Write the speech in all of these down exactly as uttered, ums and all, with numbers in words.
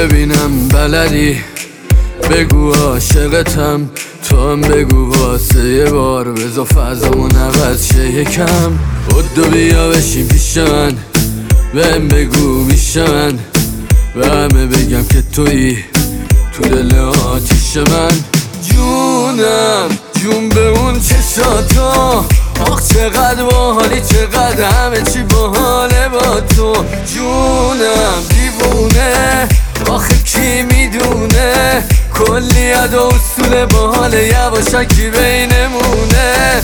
ببینم بلدی بگو عاشقتم، تو هم بگو واسه یه بار بزا فضامون عوض شه یکم. بدو بیا بشین پیش من، بهم بگو میشه من به همه بگم که تویی تو دل آتیش من. جونم جون به اون چشاتا، آخ چقدر باحالی چقدر همه چی باحاله با تو. جونم دیوونه آخه کی میدونه، کلی ادا اصول باحاله یواشکی بینمونه.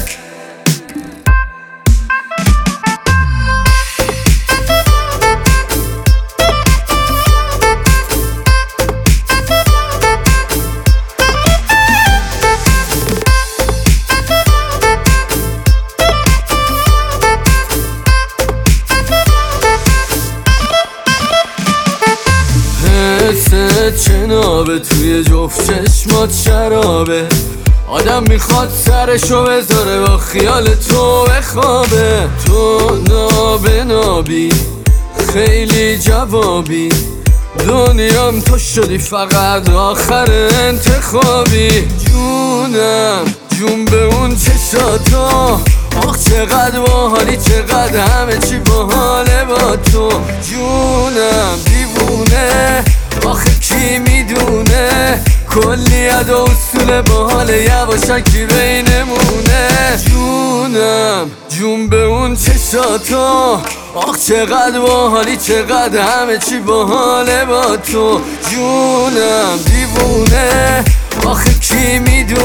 چنابه توی جفت چشمات شرابه، آدم میخواد سرشو بذاره با خیال تو بخوابه. تو نابه نابی خیلی جوابی، دنیام تو شدی فقط آخر انتخابی. جونم جون به اون چشاتا، آخ چقدر باحالی چقدر همه چی باحاله با تو. جونم دیوونه آخه کی میدونه، کلی ادا اصول باحاله یواشکی بینمونه. جونم جون به اون چشاتا، آخ چقدر باحالی چقدر همه چی باحاله با تو. جونم دیوونه آخه کی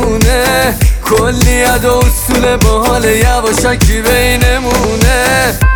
میدونه، کلی ادا اصول باحاله یواشکی بینمونه.